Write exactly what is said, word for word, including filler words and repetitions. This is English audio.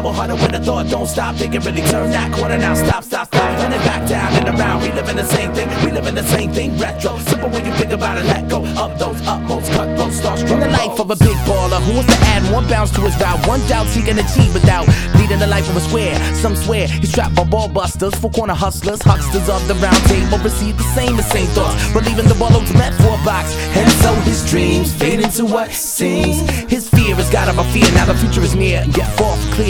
Double hearted with a thought, don't stop. They can really turn that corner now. Stop, stop, stop. Run it back down and around. We live in the same thing. We live in the same thing. Retro. Simple when you think about it. Let go of those utmost cutthroat stars. In the life of a big baller who wants to add one bounce to his route. One doubt he can achieve without leading the life of a square. Some swear he's trapped by ball busters, four corner hustlers, hucksters of the round table receive the same, the same thoughts, believing the ball meant for a box. And so his dreams fade into what seems. His fear has got him a fear. Now the future is near. Get forth clear.